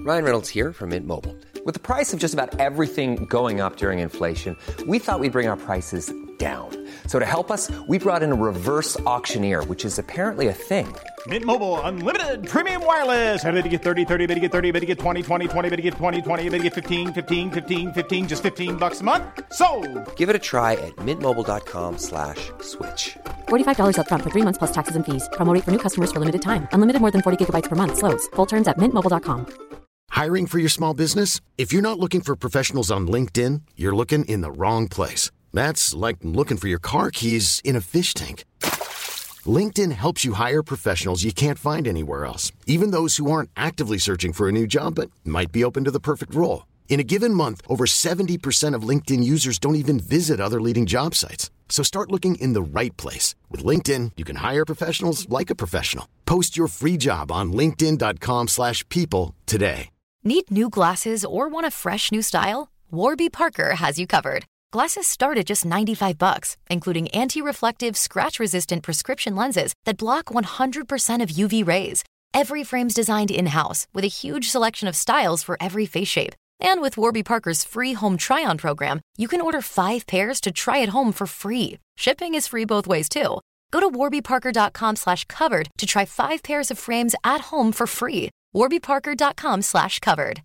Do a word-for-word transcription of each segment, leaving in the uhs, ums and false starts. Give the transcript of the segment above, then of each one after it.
Ryan Reynolds here from Mint Mobile. With the price of just about everything going up during inflation, we thought we'd bring our prices down. So to help us, we brought in a reverse auctioneer, which is apparently a thing. Mint Mobile Unlimited Premium Wireless. How to get thirty, thirty, how to get thirty, how to get twenty, twenty, twenty, how to get twenty, twenty, how to get fifteen, fifteen, fifteen, fifteen, just fifteen bucks a month? Sold! Give it a try at mintmobile.com slash switch. forty-five dollars up front for three months plus taxes and fees. Promo rate for new customers for limited time. Unlimited more than forty gigabytes per month. Slows full terms at mint mobile dot com. Hiring for your small business? If you're not looking for professionals on LinkedIn, you're looking in the wrong place. That's like looking for your car keys in a fish tank. LinkedIn helps you hire professionals you can't find anywhere else, even those who aren't actively searching for a new job but might be open to the perfect role. In a given month, over seventy percent of LinkedIn users don't even visit other leading job sites. So start looking in the right place. With LinkedIn, you can hire professionals like a professional. Post your free job on linkedin.com slash people today. Need new glasses or want a fresh new style? Warby Parker has you covered. Glasses start at just ninety-five bucks, including anti-reflective, scratch-resistant prescription lenses that block one hundred percent of U V rays. Every frame's designed in-house with a huge selection of styles for every face shape. And with Warby Parker's free home try-on program, you can order five pairs to try at home for free. Shipping is free both ways, too. Go to warbyparker.com slash covered to try five pairs of frames at home for free. warbyparker.com slash covered.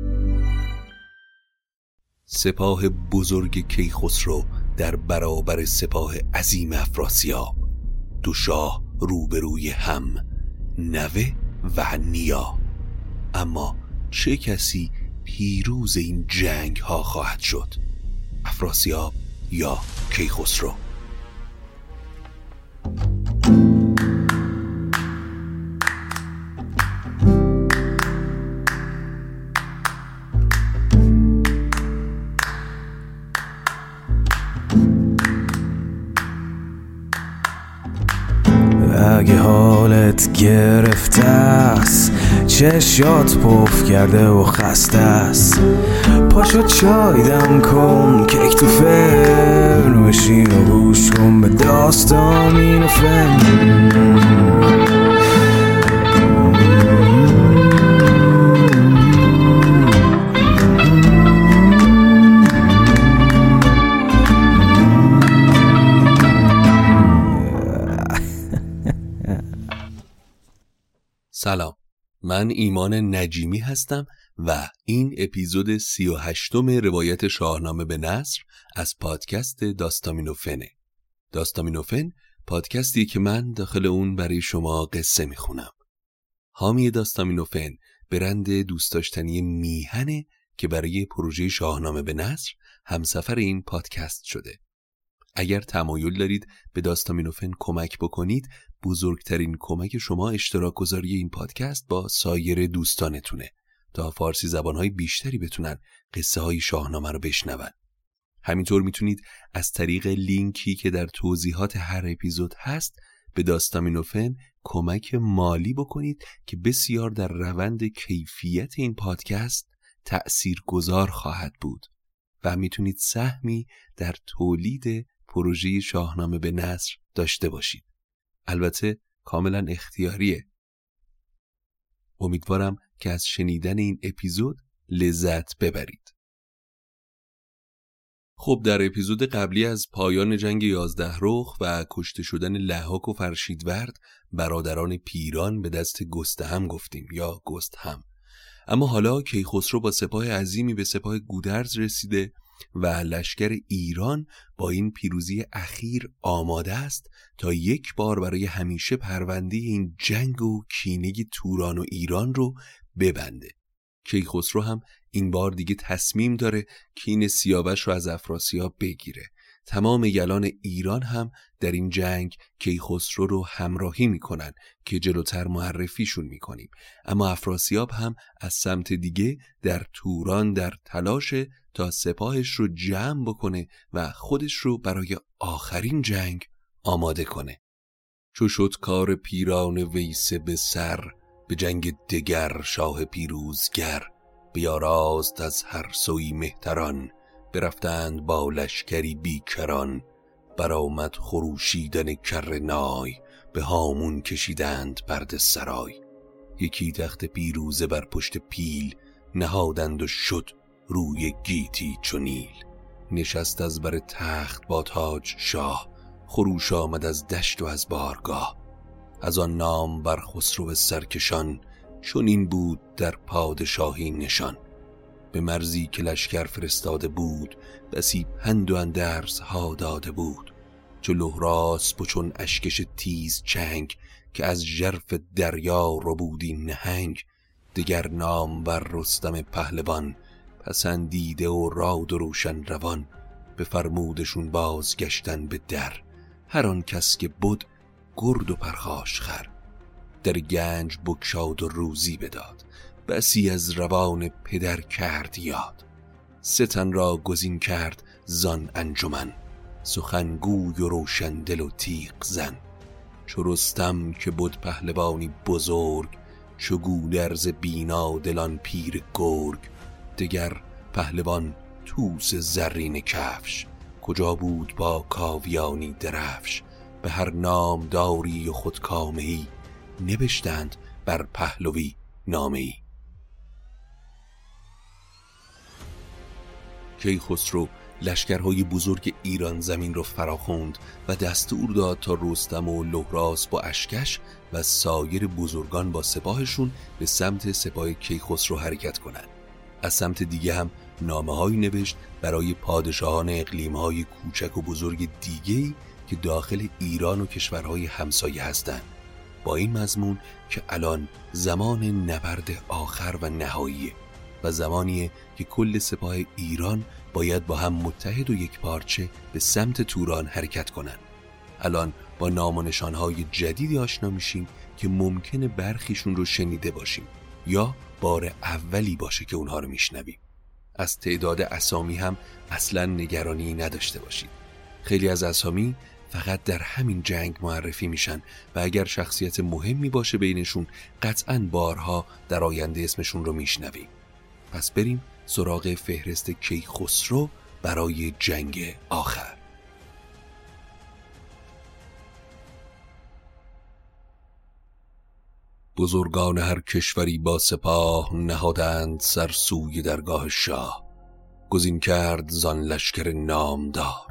سپاه بزرگ کیخسرو در برابر سپاه عظیم افراسیاب، دو شاه روبروی هم، نوه و نیا. اما چه کسی پیروز این جنگ ها خواهد شد؟ افراسیاب یا کیخسرو؟ اگه حالت گرفته است، چشات پف کرده و خسته است، پاشو چای دم کن، کیک تو فرن، بشین و گوش کن به داستامین و فن. سلام، من ایمان نجیمی هستم و این اپیزود سی و هشتم روایت شاهنامه به نثر از پادکست داستامینوفنه. داستامینوفن پادکستی که من داخل اون برای شما قصه میخونم. حامی داستامینوفن برند دوست داشتنی میهنه که برای پروژه شاهنامه به نثر همسفر این پادکست شده. اگر تمایل دارید به داستامینوفن کمک بکنید، بزرگترین کمک شما اشتراک گذاری این پادکست با سایر دوستانتونه تا فارسی زبانهای بیشتری بتونن قصه های شاهنامه رو بشنون. همینطور میتونید از طریق لینکی که در توضیحات هر اپیزود هست به داستامینوفن کمک مالی بکنید که بسیار در روند کیفیت این پادکست تأثیر گذار خواهد بود و میتونید سهمی در تولید پروژه شاهنامه به نثر داشته باشید. البته کاملا اختیاریه. امیدوارم که از شنیدن این اپیزود لذت ببرید. خب در اپیزود قبلی از پایان جنگ یازده رخ و کشته شدن لحاک و فرشیدورد برادران پیران به دست گستهم گفتیم یا گستهم. اما حالا کیخسرو با سپاه عظیمی به سپاه گودرز رسیده و لشکر ایران با این پیروزی اخیر آماده است تا یک بار برای همیشه پرونده این جنگ و کینه توران و ایران رو ببنده. کیخسرو هم این بار دیگه تصمیم داره کین سیاوش رو از افراسیاب بگیره. تمام یلان ایران هم در این جنگ کیخسرو رو همراهی میکنن که جلوتر معرفیشون میکنیم. اما افراسیاب هم از سمت دیگه در توران در تلاشه تا سپاهش رو جمع بکنه و خودش رو برای آخرین جنگ آماده کنه. چو شد کار پیران ویسه به سر، به جنگ دگر شاه پیروزگر، بیاراست از هر سوی مهتران، برفتند با لشکری بیکران، برآمد خروشیدن کر نای، به هامون کشیدند برد سرای. یکی تخت پیروزه بر پشت پیل، نهادند و شد روی گیتی چو نیل. نشست از بر تخت با تاج شاه، خروش آمد از دشت و از بارگاه. از آن نام بر خسرو سرکشان، چون این بود در پادشاهی نشان. به مرزی که لشکر فرستاده بود، بسی پند و اندرز ها داده بود. چو لهراسپ و چون اشکش تیز چنگ، که از ژرف دریا ربودی نهنگ. دگر نام بر رستم پهلوان، پسندیده و راد و روشن روان. به فرمودشون بازگشتن به در، هر آن کس که بود گرد و پرخاش خر. در گنج بگشاد و روزی بداد، بسی از روان پدر کرد یاد. سه تن را گزین کرد زان انجمن، سخنگوی و روشن دل و تیغ زن. چو رستم که بود پهلوانی بزرگ، چو گودرز بینا دلان پیر گرگ. دگر پهلوان توس زرین کفش، کجا بود با کاویانی درفش. به هر نام داری و خودکامه‌ای، نبشتند بر پهلوی نامه‌ای. کیخسرو لشکرهای بزرگ ایران زمین را فراخوند و دستور داد تا رستم و لهراسپ با اشکش و سایر بزرگان با سپاهشون به سمت سپاه کیخسرو حرکت کنند. از سمت دیگه هم نامه‌هایی نوشت برای پادشاهان اقلیم‌های کوچک و بزرگ دیگه‌ای که داخل ایران و کشورهای همسایه هستند، با این مضمون که الان زمان نبرد آخر و نهاییه و زمانیه که کل سپاه ایران باید با هم متحد و یک پارچه به سمت توران حرکت کنن. الان با نام و نشانهای جدیدی آشنا میشیم که ممکنه برخیشون رو شنیده باشیم یا بار اولی باشه که اونها رو میشنویم. از تعداد اسامی هم اصلا نگرانی نداشته باشید. خیلی از اسامی فقط در همین جنگ معرفی میشن و اگر شخصیت مهمی باشه بینشون قطعاً بارها در آینده اسمشون رو میشنویم. پس بریم سراغ فهرست کیخسرو برای جنگ آخر. بزرگان هر کشوری با سپاه، نهادند سر سوی درگاه شاه. گزین کرد زان لشکر نامدار.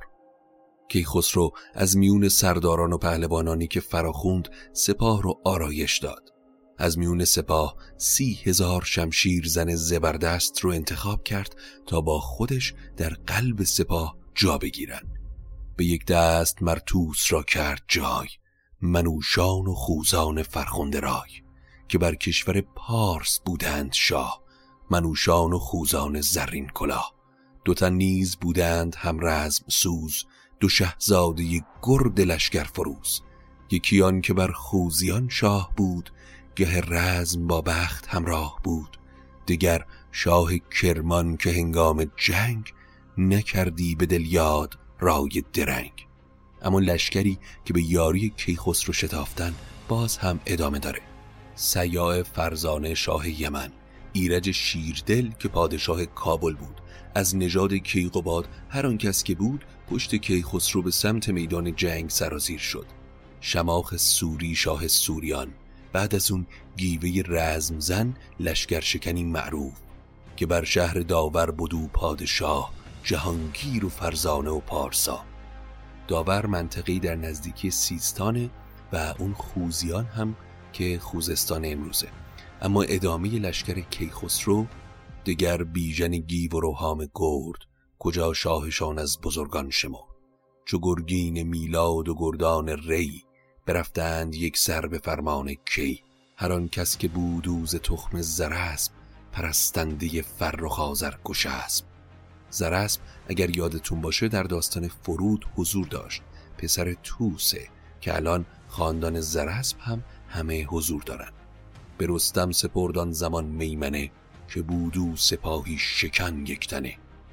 کیخسرو از میون سرداران و پهلوانانی که فراخوند سپاه رو آرایش داد. از میون سپاه سی هزار شمشیر زن زبردست رو انتخاب کرد تا با خودش در قلب سپاه جا بگیرن. به یک دست مرتوس را کرد جای، منوشان و خوزان فرخنده رای. که بر کشور پارس بودند شاه، منوشان و خوزان زرین کلاه. دو تن نیز بودند هم رزم سوز، دو شهزاده گرد لشکر فروز. یکی آن که بر خوزیان شاه بود، گه رزم با بخت همراه بود. دگر شاه کرمان که هنگام جنگ، نکردی به دل یاد رای درنگ. اما لشکری که به یاری کیخسرو شتافتن باز هم ادامه داره. سیاع فرزانه شاه یمن، ایرج شیردل که پادشاه کابل بود، از نژاد کیقوباد هر آن کس که بود پشت کیخسرو به سمت میدان جنگ سرازیر شد. شماخ سوری شاه سوریان، بعد از اون گیوه رزمزن لشکر شکنی معروف که بر شهر داور بدو پادشاه، جهانگیر و فرزانه و پارسا. داور منطقه‌ای در نزدیکی سیستانه و اون خوزیان هم که خوزستان امروزه. اما ادامه لشکر کیخسرو دگر بیژن گیو و روحام گرد، کجا شاهشان از بزرگان شمرد. چو گرگین میلاد و گردان ری، برفتند یک سر به فرمان کی. هر آن کس که بودوز تخم زراسپ، پرستنده فرخ آذرگوش است. زراسپ اگر یادتون باشه در داستان فرود حضور داشت، پسر توسه که الان خاندان زراسپ هم همه حضور دارن. به رستم سپردان زمان میمنه، که بودو سپاهی شکن یکتنه.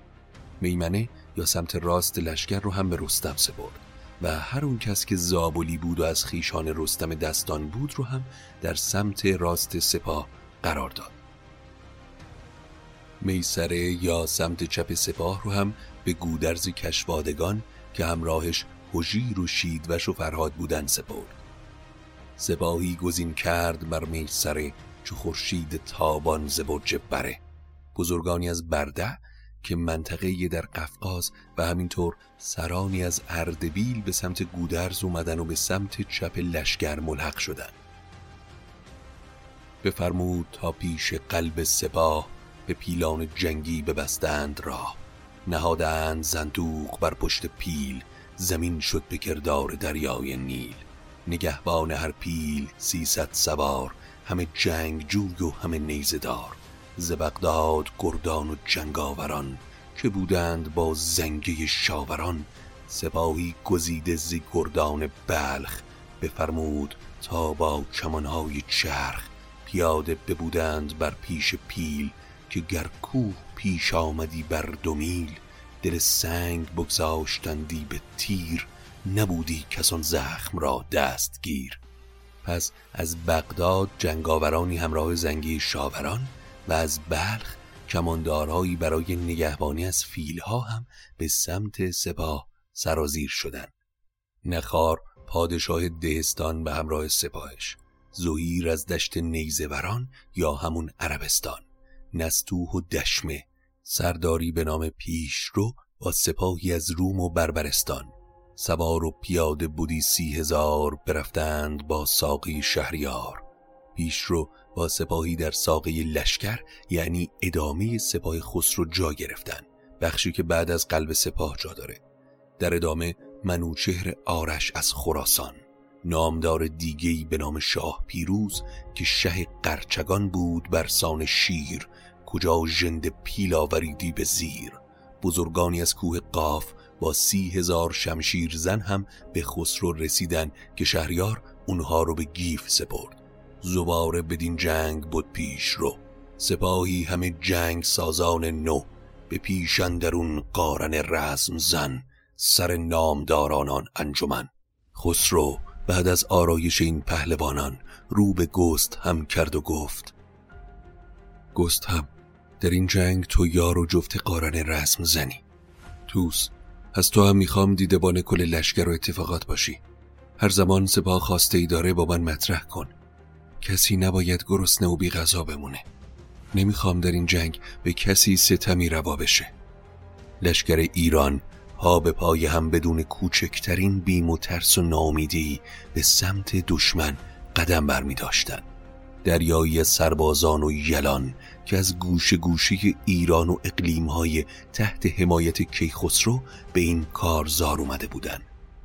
میمنه یا سمت راست لشکر رو هم به رستم سپرد و هر اون کس که زابلی بود و از خیشان رستم دستان بود رو هم در سمت راست سپاه قرار داد. میسره یا سمت چپ سپاه رو هم به گودرز کشوادگان که همراهش هژیر و شیدوش و فرهاد بودن سپرد. سپاهی گزین کرد بر میسره، چو خورشید تابان ز برج بره. بزرگانی از برده که منطقه‌ای در قفقاز و همینطور سرانی از اردبیل به سمت گودرز اومدن و به سمت چپ لشکر ملحق شدن. بفرمود تا پیش قلب سپاه، به پیلان جنگی ببستند راه. نهادند صندوق بر پشت پیل، زمین شد به کردار دریای نیل. نگهبان هر پیل سیصد سوار، همه جنگ جوی و همه نیزه دار. ز بغداد گردان و جنگاوران، که بودند با زنگه شاوران. سپاهی گزیده ز گردان بلخ، بفرمود تا با کمانهای چرخ. پیاده ببودند بر پیش پیل، که گر کوه پیش آمدی بر دو میل. دل سنگ بگذاشتندی به تیر، نبودی کسان زخم را دستگیر. پس از بغداد جنگاورانی همراه زنگی شاوران و از بلخ کماندارهایی برای نگهبانی از فیلها هم به سمت سپاه سرازیر شدند. نخار پادشاه دهستان به همراه سپاهش، زهیر از دشت نیزه‌وران یا همون عربستان، نستوح و دشمه سرداری به نام پیشرو با سپاهی از روم و بربرستان. سوار و پیاده بودی سی هزار، برفتند با ساقی شهریار. پیشرو با سپاهی در ساقه لشکر یعنی ادامه سپاه خسرو جا گرفتن، بخشی که بعد از قلب سپاه جا داره. در ادامه منوچهر آرش از خراسان، نامدار دیگه‌ای به نام شاه پیروز که شه قرچگان بود برسان شیر. کجا ژنده پیل آوریدی به زیر. بزرگانی از کوه قاف با سی هزار شمشیر زن هم به خسرو رسیدن که شهریار اونها رو به گیف سپرد. زباره بدین جنگ بود پیش رو، سپاهی همه جنگ سازان نو. به پیش اندرون قارن رزم زن، سر نامدارانان انجمن. خسرو بعد از آرایش این پهلوانان رو به گست هم کرد و گفت: گست هم، در این جنگ تو یار و جفت قارن رزم زنی. توس، از تو هم میخوام دیدبان کل لشکر و اتفاقات باشی. هر زمان سپاه خواسته ای داره با من مطرح کن. کسی نباید گرسنه و بی غذا بمونه. نمیخوام در این جنگ به کسی ستمی روا بشه. لشکر ایران ها به پای هم بدون کوچکترین بیم و ترس و ناامیدی به سمت دشمن قدم برمی داشتن. دریایی از سربازان و یلان که از گوشه گوشه ایران و اقلیم‌های تحت حمایت کیخسرو به این کارزار اومده بودن.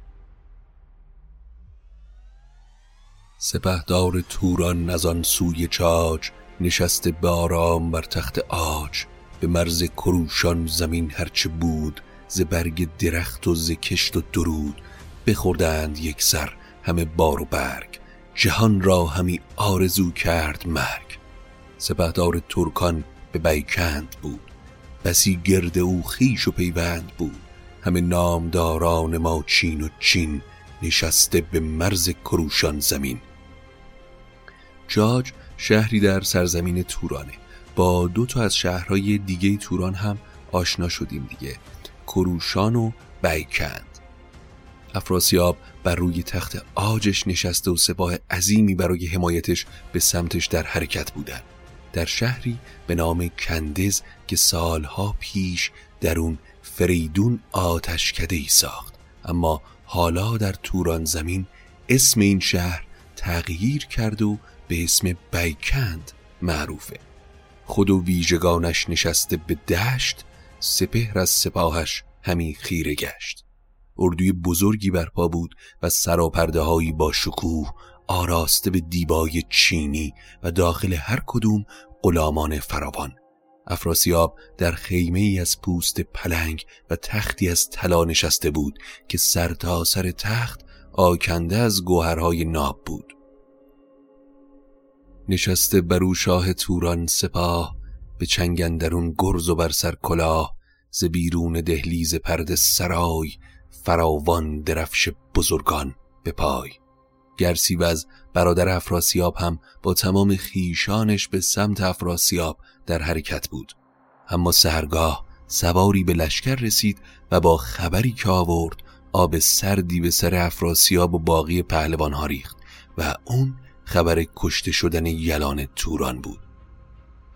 سپهدار توران از آن سوی چاج، نشسته به آرام بر تخت عاج. به مرز کروشان زمین هرچه بود، ز برگ درخت و ز کشت و درود. بخوردند یک سر همه بار و برگ، جهان را همی آرزو کرد مرگ. سپهدار ترکان به بیکند بود، بسی گرد او خویش و پیوند بود. همه نامداران ما چین و چین، نشسته به مرز کروشان زمین. چاج شهری در سرزمین تورانه. با دو تا از شهرهای دیگه توران هم آشنا شدیم دیگه، کروشان و بیکند. افراسیاب بر روی تخت عاجش نشسته و سپاه عظیمی برای حمایتش به سمتش در حرکت بودن. در شهری به نام کندز که سالها پیش در اون فریدون آتشکده‌ای ساخت، اما حالا در توران زمین اسم این شهر تغییر کرد و به اسم بیکند معروفه. خود و ویژگانش نشسته به دشت، سپهر از سپاهش همی خیره گشت. اردوی بزرگی برپا بود و سراپرده هایی با شکوه، آراسته به دیبای چینی و داخل هر کدوم غلامان فراوان. افراسیاب در خیمه ای از پوست پلنگ و تختی از طلا نشسته بود که سر تا سر تخت آکنده از گوهرهای ناب بود. نشسته برو شاه توران سپاه، به چنگ اندرون گرز و بر سر کلاه. ز بیرون دهلیز پرده سرای، فراوان درفش بزرگان به پای. گرسیوز برادر افراسیاب هم با تمام خیشانش به سمت افراسیاب در حرکت بود. اما سحرگاه سواری به لشکر رسید و با خبری که آورد آب سردی به سر افراسیاب و باقی پهلوان‌ها ریخت و اون خبر کشته شدن یلان توران بود.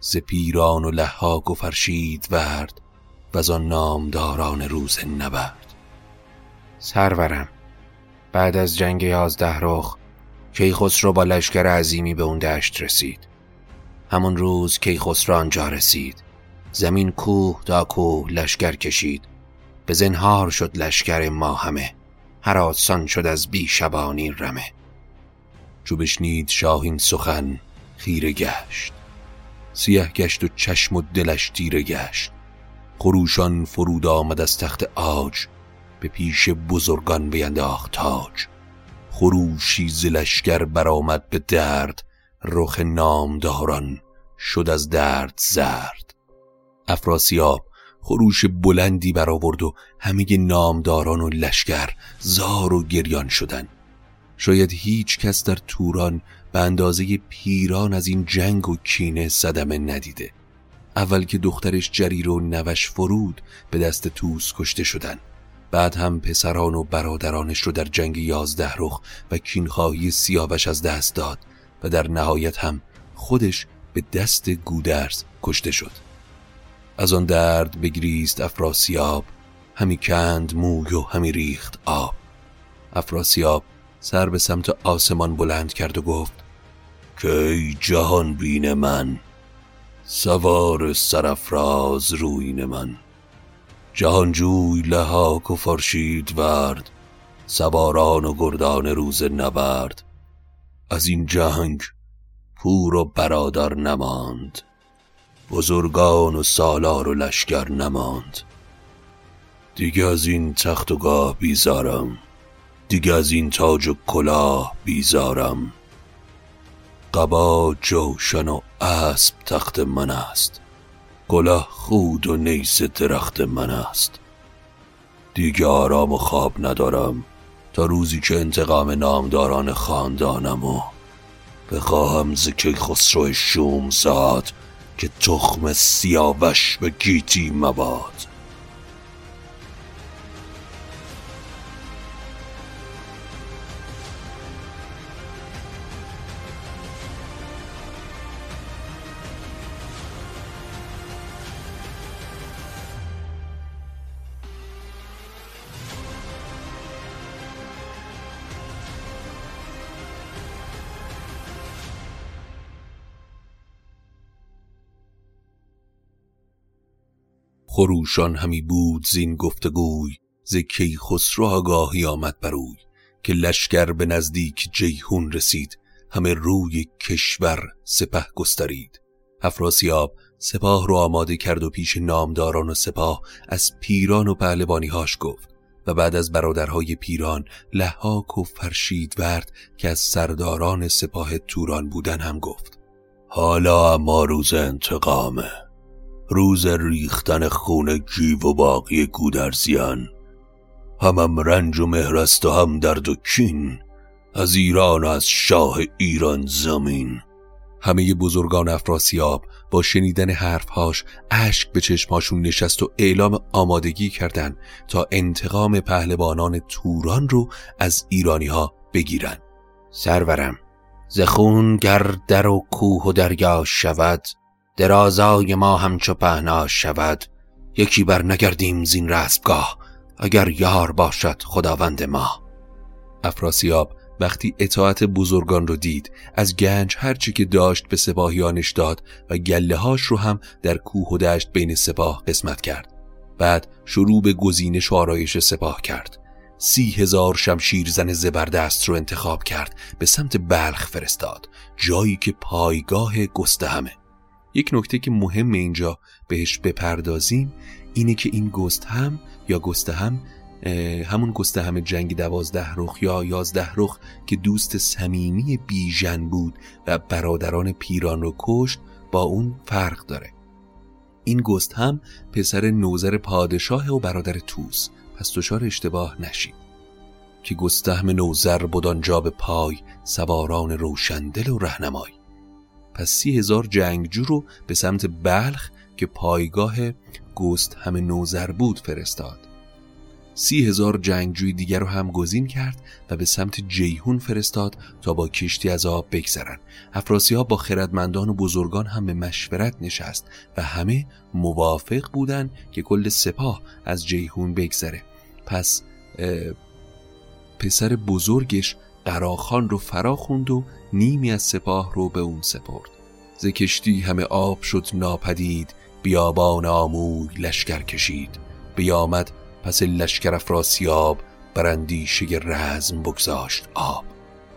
ز پیران و لحاک و فرشید ورد و از آن نامداران روز نبرد. سرورم، بعد از جنگ یازده رخ کیخسرو با لشکر عظیمی به اون دشت رسید. همون روز کیخسرو آنجا رسید، زمین کوه تا کوه لشکر کشید. به زنهار شد لشکر ما همه، هراسان شد از بی شبانی رمه. چو بشنید شاه این سخن خیره گشت، سیه گشت و چشم و دلش تیره گشت. خروشان فرود آمد از تخت عاج، به پیش بزرگان بینداخت تاج. خروشی ز لشکر برآمد به درد، رخ نامداران شد از درد زرد. افراسیاب خروش بلندی برآورد و همه نامداران و لشکر زار و گریان شدند. شاید هیچ کس در توران به اندازه پیران از این جنگ و کینه صدمه ندیده. اول که دخترش جریر و نوش فرود به دست طوس کشته شدند، بعد هم پسران و برادرانش رو در جنگ یازده رخ و کینخواهی سیاوش از دست داد و در نهایت هم خودش به دست گودرز کشته شد. از آن درد بگریست افراسیاب، همی کند موی و همی ریخت آب. افراسیاب سر به سمت آسمان بلند کرد و گفت که ای جهان بین من، سوار سرافراز روین من. جهانجوی لحاک و فرشید ورد، سواران و گردان روز نبرد. از این جنگ پور و برادر نماند، بزرگان و سالار و لشکر نماند. دیگه از این تخت و گاه بیزارم، دیگه از این تاج و کلاه بیزارم. قبا جوشن و اسب تخت من است، کلاه خود و نیز درخت من است. دیگه آرام و خواب ندارم تا روزی که انتقام نامداران خاندانم و بخواهم ز کیخسرو شومزاد که تخم سیاوش به گیتی مباد. خروشان همی بود زین گفتگوی، ز کیخسرو آگاهی آمد بروی. که لشکر به نزدیک جیحون رسید، همه روی کشور سپه گسترید. افراسیاب سپاه رو آماده کرد و پیش نامداران و سپاه از پیران و پهلوانی‌هاش گفت و بعد از برادرهای پیران لحاک و فرشیدورد که از سرداران سپاه توران بودن هم گفت حالا اما روز انتقامه، روز ریختن خون گیو و باقی گودرزیان. هم هم رنج و مهر است و هم درد و کین، از ایران و از شاه ایران زمین. همه بزرگان افراسیاب با شنیدن حرفهاش اشک به چشماشون نشست و اعلام آمادگی کردند تا انتقام پهلوانان توران رو از ایرانی ها بگیرن. سرورم، ز خون گر در و کوه و دریا شود، درازای ما همچو پهناش شود. یکی بر نگردیم زین رسمگاه، اگر یار باشد خداوند ما. افراسیاب وقتی اطاعت بزرگان رو دید، از گنج هرچی که داشت به سپاهیانش داد و گله هاش رو هم در کوه و دشت بین سپاه قسمت کرد. بعد شروع به گزینش و آرایش سپاه کرد. سی هزار شمشیرزن زبردست رو انتخاب کرد، به سمت بلخ فرستاد، جایی که پایگاه گستهمه. یک نکته که مهم اینجا بهش بپردازیم اینه که این گستهم یا گستهم همون گستهم جنگ دوازده رخ یا یازده رخ که دوست صمیمی بیژن بود و برادران پیران رو کشت با اون فرق داره. این گستهم پسر نوذر پادشاه و برادر طوس، پس دچار اشتباه نشید. که گستهم نوذر بود آنجا به پای، سواران روشندل و رهنمای. پس سی هزار جنگجو رو به سمت بلخ که پایگاه گستهم نوذر بود فرستاد. سی هزار جنگجوی دیگر رو هم گزین کرد و به سمت جیحون فرستاد تا با کشتی از آب بگذرن. افراسیاب با خردمندان و بزرگان هم به مشورت نشست و همه موافق بودن که کل سپاه از جیحون بگذره. پس پسر بزرگش قراخان رو فرا خوند و نیمی از سپاه رو به اون سپرد. ز کشتی همه آب شد ناپدید، بیابان آموی لشکر کشید. بیامد پس لشکر افراسیاب، بر اندیشه رزم بگذاشت آب.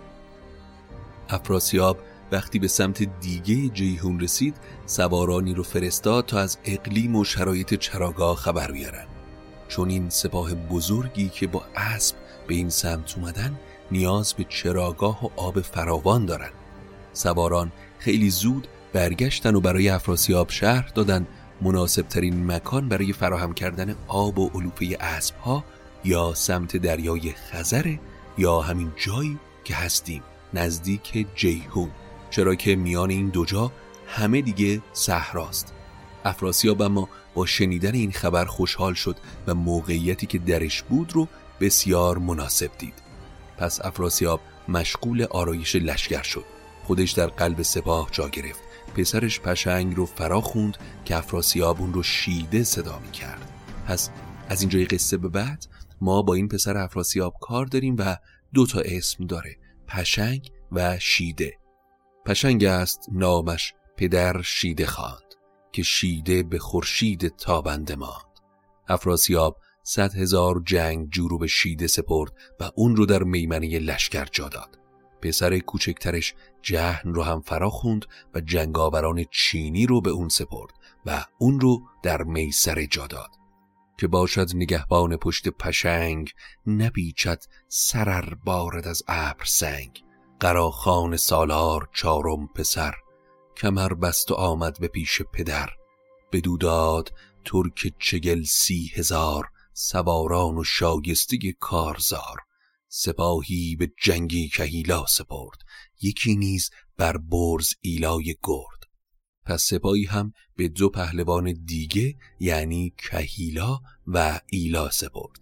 افراسیاب وقتی به سمت دیگه جیحون رسید، سوارانی رو فرستاد تا از اقلیم و شرایط چراگاه خبر بیارن، چون این سپاه بزرگی که با اسب به این سمت اومدن نیاز به چراگاه و آب فراوان دارن. سواران خیلی زود برگشتن و برای افراسیاب شهر دادن مناسب ترین مکان برای فراهم کردن آب و علوفه اسب ها یا سمت دریای خزر یا همین جایی که هستیم نزدیک جیحون، چرا که میان این دو جا همه دیگه صحراست. افراسیاب اما با شنیدن این خبر خوشحال شد و موقعیتی که درش بود رو بسیار مناسب دید. پس افراسیاب مشغول آرایش لشکر شد. خودش در قلب سپاه جا گرفت. پسرش پشنگ رو فرا خوند که افراسیاب اون رو شیده صدا می کرد. پس از اینجای قصه به بعد ما با این پسر افراسیاب کار داریم و دو تا اسم داره، پشنگ و شیده. پشنگ است نامش پدر شیده خواند، که شیده به خورشید تابنده ماند. افراسیاب صد هزار جنگجو رو به شیده سپرد و اون رو در میمنه لشکر جا داد. پسر کوچکترش جهن رو هم فرا خوند و جنگاوران چینی رو به اون سپرد و اون رو در میسر جا داد، که باشد نگهبان پشت پشنگ، نپیچد سرر بارد از ابر سنگ. قراخان سالار چارم پسر، کمر بست و آمد به پیش پدر. بدو داد ترک چگل سی هزار، سواران و شایسته کارزار. سپاهی به جنگی کهیلا سپرد، یکی نیز بر برز ایلای گرد. پس سپاهی هم به دو پهلوان دیگه یعنی کهیلا و ایلا سپرد.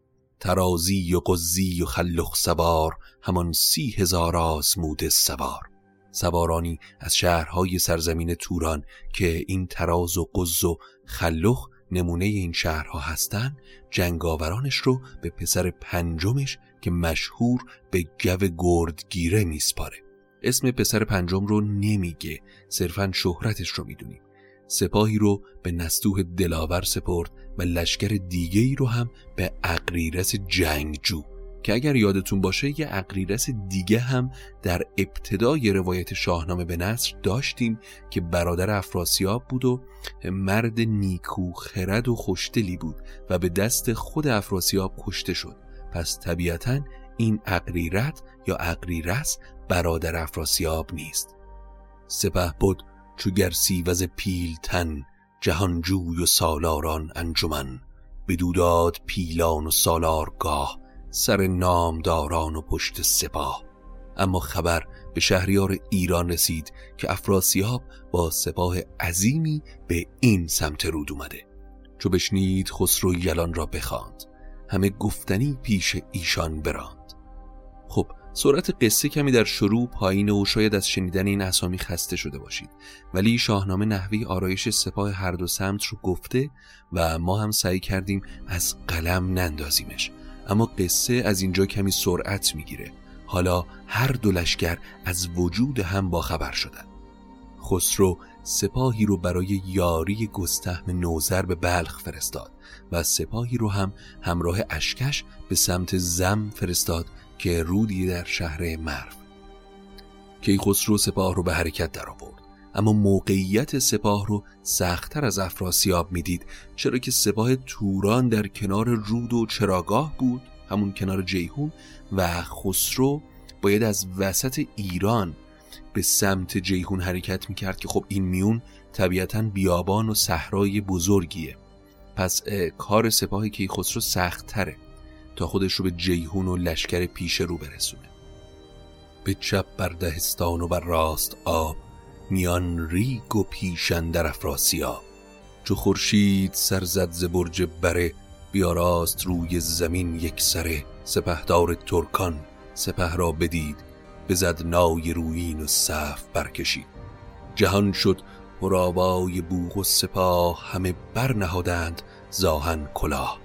ترازی و قزی و خلخ سوار، همان سی هزار آزموده سوار. سوارانی از شهرهای سرزمین توران که این تراز و قز و خلخ نمونه این شهرها هستن، جنگاورانش رو به پسر پنجمش که مشهور به گو گردگیره میسپاره. اسم پسر پنجم رو نمیگه، صرفاً شهرتش رو میدونیم. سپاهی رو به نستوه دلاور سپرد و لشکر دیگه‌ای رو هم به اغریرث جنگجو، که اگر یادتون باشه یه اغریرث دیگه هم در ابتدای روایت شاهنامه به نصر داشتیم که برادر افراسیاب بود و مرد نیکو خرد و خوشدلی بود و به دست خود افراسیاب کشته شد. پس طبیعتاً این اغریرث یا اغریرث برادر افراسیاب نیست. سپه بود چو گرسیوز پیلتن، جهانجوی و سالاران انجمن. بدو داد پیلان و سالارگاه، سر نامداران و پشت سپاه. اما خبر به شهریار ایران رسید که افراسیاب با سپاه عظیمی به این سمت رود اومده. چو بشنید خسرو یلان را بخواند، همه گفتنی پیش ایشان براند. خب سرعت قصه کمی در شروع پایین و شاید از شنیدن این اسامی خسته شده باشید، ولی شاهنامه نحوه آرایش سپاه هر دو سمت رو گفته و ما هم سعی کردیم از قلم نندازیمش. اما قصه از اینجا کمی سرعت میگیره. حالا هر دو لشکر از وجود هم با خبر شدن. خسرو سپاهی رو برای یاری گستهم نوذر به بلخ فرستاد و سپاهی رو هم همراه اشکش به سمت زم فرستاد که رودی در شهر مرو. کیخسرو سپاه رو به حرکت در آورد، اما موقعیت سپاه رو سخت‌تر از افراسیاب میدید، چرا که سپاه توران در کنار رود و چراگاه بود، همون کنار جیحون، و خسرو باید از وسط ایران به سمت جیحون حرکت میکرد که خب این میون طبیعتاً بیابان و صحرای بزرگیه. پس کار سپاه کیخسرو سخت‌تره تا خودش رو به جیحون و لشکر پیش رو برسونه. به چپ بر دهستان و بر راست آب، میان ریگ و پیش اندر افراسیاب. چو خورشید سر زد ز برج بره، بیاراست روی زمین یک سره، سپهدار ترکان سپه را بدید، بزد نای رویین و صف برکشید. جهان شد پرآوای بوق و سپاه، همه برنهادند زاهن کلاه.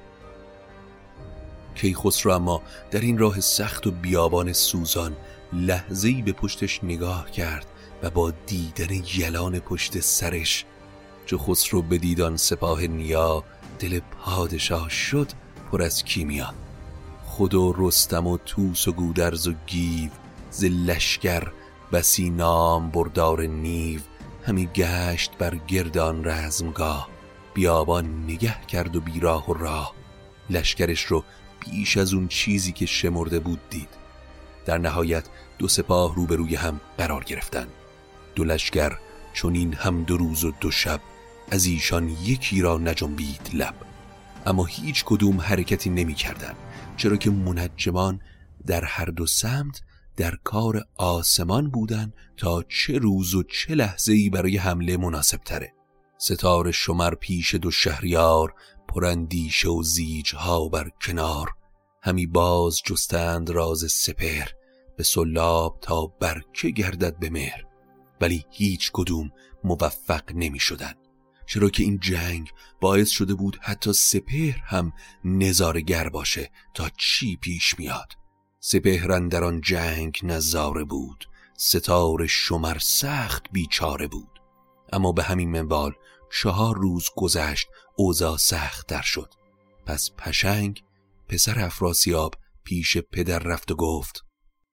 کیخسرو اما در این راه سخت و بیابان سوزان لحظه‌ای به پشتش نگاه کرد و با دیدن یلان پشت سرش، چو خسرو بدید آن سپاه نیا، دل پادشاه شد پر از کیمیا. خود و رستم و توس و گودرز و گیو، ز لشکر بسی نام بردار نیو، همی گشت بر گردان رزمگاه، بیابان نگه کرد و بیراه و راه. لشکرش رو بیش از اون چیزی که شمرده بود دید. در نهایت دو سپاه روبروی هم قرار گرفتند. دو لشکر چنین هم دو روز و دو شب، از ایشان یکی را نجنبید لب. اما هیچ کدوم حرکتی نمی کردن، چرا که منجمان در هر دو سمت در کار آسمان بودن تا چه روز و چه لحظه‌ای برای حمله مناسب تره. ستاره شمر پیش دو شهریار، پراندیشه و زیجها بر کنار. همی باز جستند راز سپهر، به سلاب تا برکه گردد به مهر. ولی هیچ کدوم موفق نمی شدن، چرا که این جنگ باعث شده بود حتی سپهر هم نظاره‌گر باشه تا چی پیش میاد. سپهر اندر آن جنگ نظاره بود، ستاره شمر سخت بیچاره بود. اما به همین منوال چهار روز گذشت، اوضاع سخت در شد. پس پشنگ پسر افراسیاب پیش پدر رفت و گفت: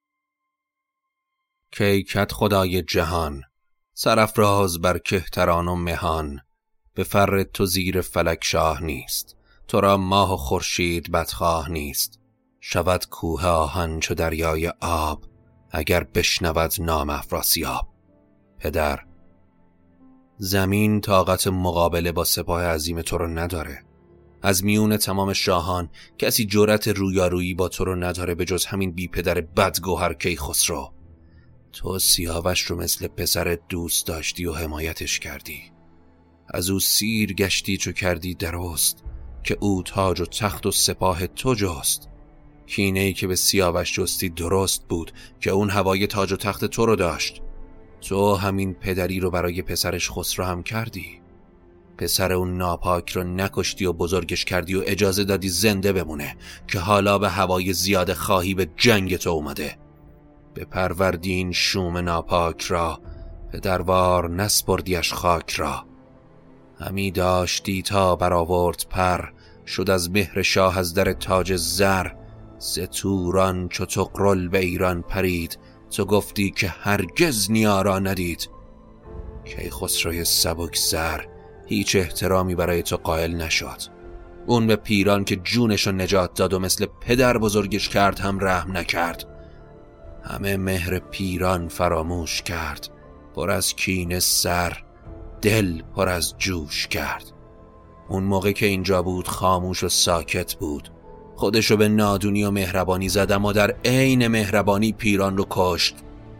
کی کت خدای جهان، سرافراز بر کهتران و مهان. به فر تو زیر فلک شاه نیست، تو را ماه و خورشید بدخواه نیست. شود کوه آهن چو دریای آب، اگر بشنود نام افراسیاب. پدر، زمین طاقت مقابله با سپاه عظیم تو رو نداره. از میون تمام شاهان کسی جرأت رویارویی با تو رو نداره به جز همین بی پدر بدگوهر کیخسرو. تو سیاوش رو مثل پسر دوست داشتی و حمایتش کردی. از او سیر گشتی چو کردی درست، که او تاج و تخت و سپاه تو جست. کینه‌ای که به سیاوش جستی درست بود که اون هوای تاج و تخت تو رو داشت. تو همین پدری رو برای پسرش خسرو هم کردی. پسر اون ناپاک رو نکشتی و بزرگش کردی و اجازه دادی زنده بمونه که حالا به هوای زیاده خواهی به جنگ تو اومده. به پروردین شوم ناپاک را، پدروار نسپردیش خاک را. همی داشتی تا برآورد پر، شد از مهر شاه از در تاج زر. ز توران چو طغرل به ایران پرید، تو گفتی که هرگز نیا را ندید. کیخسروی سبک سر هیچ احترامی برای تو قائل نشد. اون به پیران که جونشو نجات داد و مثل پدر بزرگش کرد هم رحم نکرد. همه مهر پیران فراموش کرد، پر از کینه سر دل پر از جوش کرد. اون موقع که اینجا بود خاموش و ساکت بود، خودشو به نادونی و مهربانی زد، اما در عین مهربانی پیران رو کشت.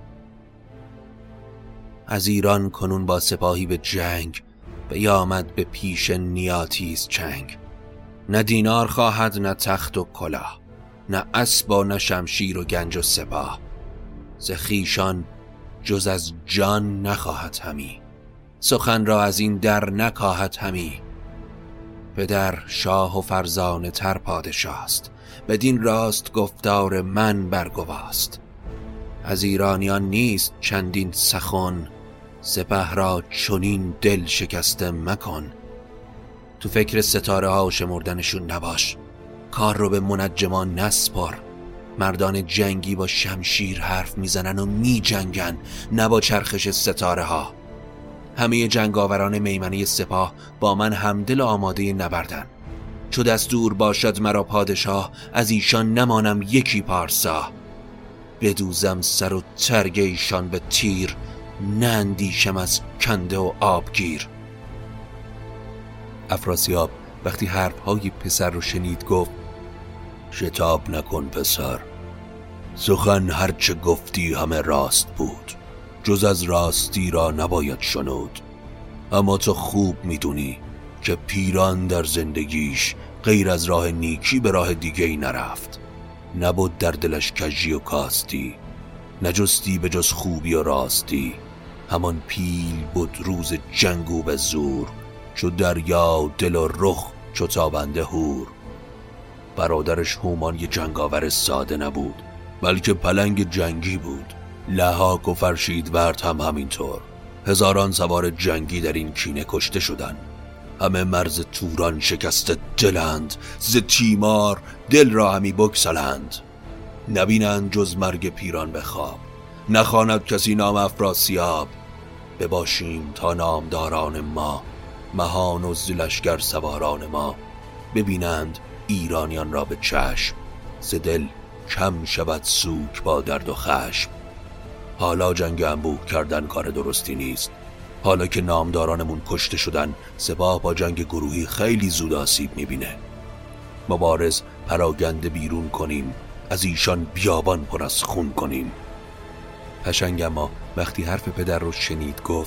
از ایران کنون با سپاهی به جنگ، بیامد به پیش نیاتیز چنگ. نه دینار خواهد نه تخت و کلاه، نه اسب و نه شمشیر و گنج و سپاه. ز خویشان جز از جان نخواهد همی، سخن را از این در نکاهد همی. پدر شاه و فرزانه تر پادشاست، بدین راست گفتار من برگواست. از ایرانیان نیست چندین سخن، سپه را چنین دل شکسته مکن. تو فکر ستاره ها و شمردنشون نباش، کار رو به منجمان نسپار. مردان جنگی با شمشیر حرف میزنن و میجنگن، نه با چرخش ستاره ها. همه جنگاوران میمنه سپاه با من همدل آماده نبردن. چو دستور باشد مرا پادشاه، از ایشان نمانم یکی پارسا. بدوزم سر و ترگ ایشان به تیر، نه اندیشم از کنده و آبگیر. افراسیاب وقتی حرفهای پسر رو شنید گفت: شتاب نکن پسر، سخن هرچه گفتی همه راست بود، جز از راستی را نباید شنود. اما تو خوب میدونی که پیران در زندگیش غیر از راه نیکی به راه دیگه ای نرفت. نبود در دلش کجی و کاستی، نجستی به جز خوبی و راستی. همان پیل بود روز جنگو به زور، چو دریا دل و رخ چو تابنده هور. برادرش هومان یه جنگاور ساده نبود، بلکه پلنگ جنگی بود. لحاک و فرشیدورد هم همینطور. هزاران سوار جنگی در این کینه کشته شدند. همه مرز توران شکسته دلند، ز تیمار دل را همی بگسلند. نبینند جز مرگ پیران به خواب، نخواند کسی نام افراسیاب. بباشیم تا نامداران ما، مهان و ز لشکر سواران ما. ببینند ایرانیان را به چشم، ز دل کم شود سوک با درد و خشم. حالا جنگ انبوه کردن کار درستی نیست. حالا که نامدارانمون کشته شدن، سپاه با جنگ گروهی خیلی زود آسیب میبینه. مبارز پراگنده بیرون کنیم، از ایشان بیابان پر از خون کنیم. پشنگ اما وقتی حرف پدر رو شنید گفت: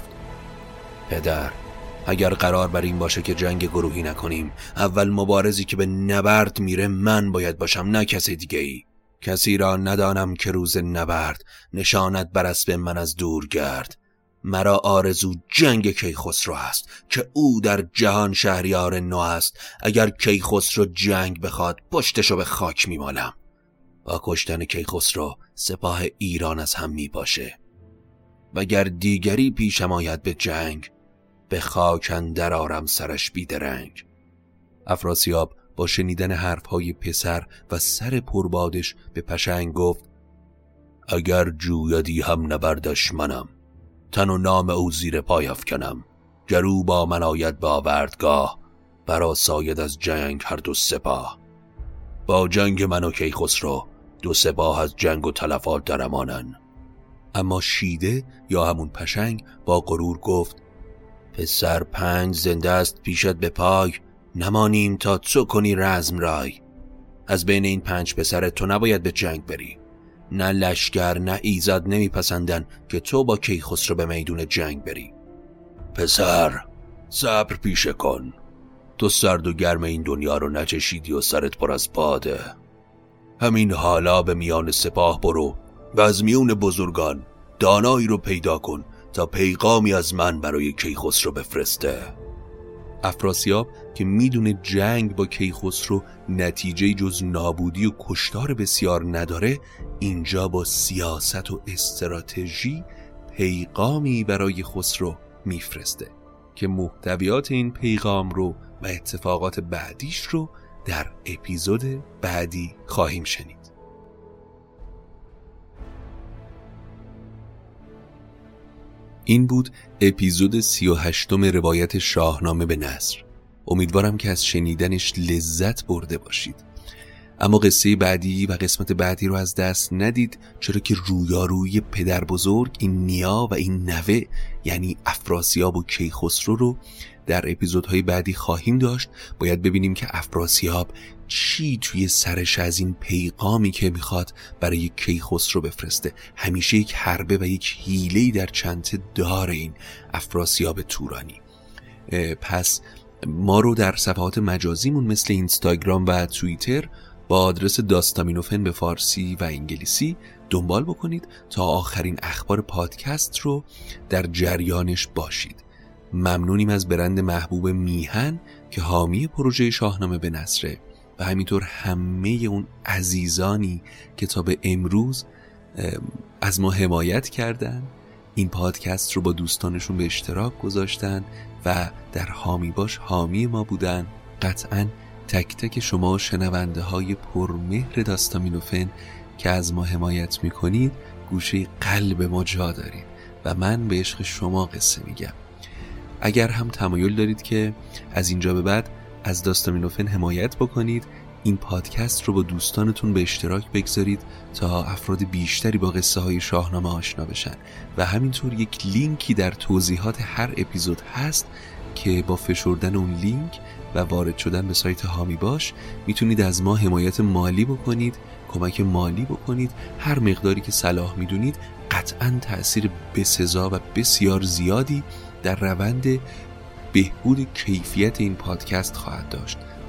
پدر، اگر قرار بر این باشه که جنگ گروهی نکنیم، اول مبارزی که به نبرد میره من باید باشم، نه کسی دیگه ای. کسی را ندانم که روز نبرد، نشانت بر اسب من از دور گرد. مرا آرزو جنگ کیخسرو است، که او در جهان شهریار نو است. اگر کیخسرو جنگ بخواد، پشتشو به خاک میمالم. با کشتن کیخسرو سپاه ایران از هم میپاشه. وگر دیگری پیشم آید به جنگ، به خاک اندر آرم سرش بیدرنگ. افراسیاب با شنیدن حرفهای پسر و سر پربادش به پشنگ گفت: اگر جویدی هم نبردش منم، تن و نام او زیر پای افکنم. گرو با من آید به آوردگاه، برا ساید از جنگ هر دو سپاه. با جنگ من و کیخسرو دو سپاه از جنگ و تلفات در امانن. اما شیده یا همون پشنگ با غرور گفت: پسر پنج زنده است پیشت به پای، نمانیم تا تو کنی رزم رای. از بین این پنج پسر تو نباید به جنگ بری. نه لشکر نه ایزد نمیپسندن که تو با کیخسرو به میدون جنگ بری. پسر، صبر پیشه کن. تو سرد و گرم این دنیا رو نچشیدی و سرت پر از باده. همین حالا به میان سپاه برو و از میون بزرگان دانایی رو پیدا کن تا پیغامی از من برای کیخسرو بفرسته. افراسیاب که میدونه جنگ با کیخسرو نتیجه جز نابودی و کشتار بسیار نداره، اینجا با سیاست و استراتژی پیغامی برای خسرو میفرسته که محتویات این پیغام رو و اتفاقات بعدیش رو در اپیزود بعدی خواهیم شنید. این بود اپیزود سی و هشتم روایت شاهنامه به نثر. امیدوارم که از شنیدنش لذت برده باشید. اما قصه بعدی و قسمت بعدی رو از دست ندید، چرا که رویارویی پدر بزرگ، این نیا و این نوه یعنی افراسیاب و کیخسرو رو در اپیزودهای بعدی خواهیم داشت. باید ببینیم که افراسیاب چی توی سرش از این پیغامی که میخواد برای کیخسرو بفرسته. همیشه یک حربه و یک حیله‌ای در چنته داره این افراسیاب تورانی. پس ما رو در صفحات مجازیمون مثل اینستاگرام و توییتر با آدرس داستامینوفن به فارسی و انگلیسی دنبال بکنید تا آخرین اخبار پادکست رو در جریانش باشید. ممنونیم از برند محبوب میهن که حامی پروژه شاهنامه به نثره و همینطور همه اون عزیزانی که تا به امروز از ما حمایت کردن، این پادکست رو با دوستانشون به اشتراک گذاشتن و در حامی باش حامی ما بودن. قطعاً تک تک شما شنونده های پرمهر داستامینوفن که از ما حمایت میکنید گوشه قلب ما جا دارید و من به عشق شما قصه میگم. اگر هم تمایل دارید که از اینجا به بعد از داستامینوفن حمایت بکنید، این پادکست رو با دوستانتون به اشتراک بگذارید تا افراد بیشتری با قصه های شاهنامه آشنا بشن و همینطور یک لینکی در توضیحات هر اپیزود هست که با فشردن اون لینک و وارد شدن به سایت حامی باش میتونید از ما حمایت مالی بکنید، کمک مالی بکنید. هر مقداری که صلاح میدونید قطعاً تأثیر بسزا و بسیار زیادی در روند بهبود کیفیت این پادکست خواهد داشت و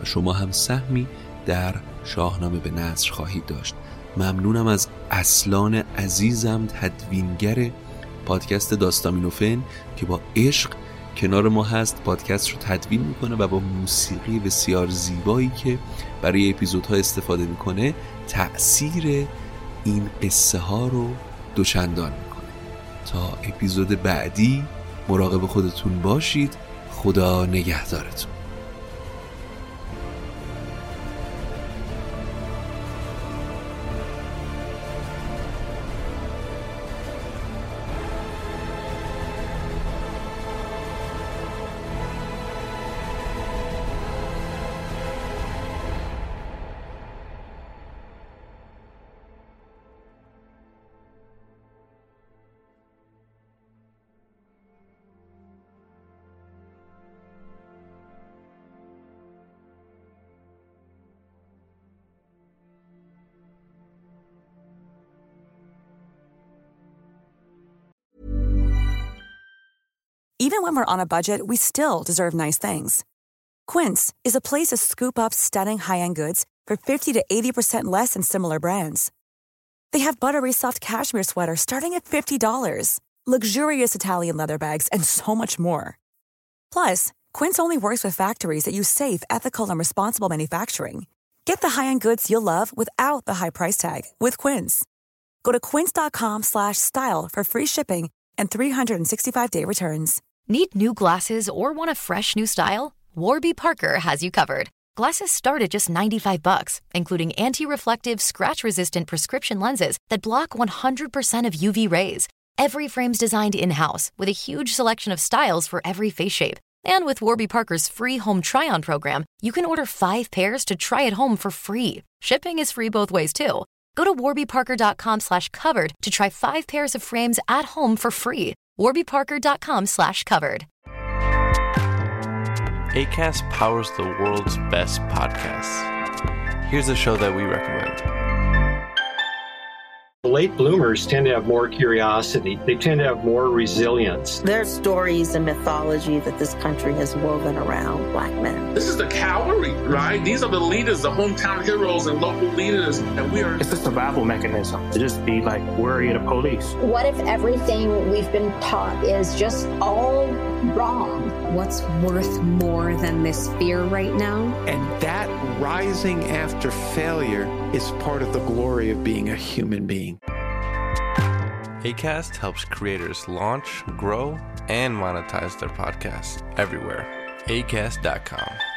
شما هم سهمی در شاهنامه به نثر خواهید داشت. ممنونم از اصلان عزیزم، تدوینگر پادکست داستامینوفن که با عشق کنار ما هست، پادکست رو تدوین میکنه و با موسیقی بسیار زیبایی که برای اپیزودها استفاده میکنه تأثیر این قصه ها رو دوچندان میکنه. تا اپیزود بعدی مراقب خودتون باشید. خدا نگهدارتون. Even when we're on a budget, we still deserve nice things. Quince is a place to scoop up stunning high-end goods for fifty to eighty percent less than similar brands. They have buttery soft cashmere sweaters starting at fifty dollars, luxurious Italian leather bags, and so much more. Plus, Quince only works with factories that use safe, ethical, and responsible manufacturing. Get the high-end goods you'll love without the high price tag with Quince. Go to quince.com slash style for free shipping and three sixty-five day returns. Need new glasses or want a fresh new style? Warby Parker has you covered. Glasses start at just ninety-five bucks, including anti-reflective, scratch-resistant prescription lenses that block one hundred percent of U V rays. Every frame's designed in-house with a huge selection of styles for every face shape. And with Warby Parker's free home try-on program, you can order five pairs to try at home for free. Shipping is free both ways, too. Go to warbyparker.com slash covered to try five pairs of frames at home for free. warbyparker.com slash covered. Acast powers the world's best podcasts. Here's a show that we recommend. Late bloomers tend to have more curiosity. They tend to have more resilience. There's stories and mythology that this country has woven around Black men. This is the cavalry, right? These are the leaders, the hometown heroes and local leaders. And we are... It's a survival mechanism to just be like worry of the police. What if everything we've been taught is just all wrong? What's worth more than this fear right now? And that rising after failure is part of the glory of being a human being. Acast helps creators launch, grow, and monetize their podcasts everywhere. acast dot com.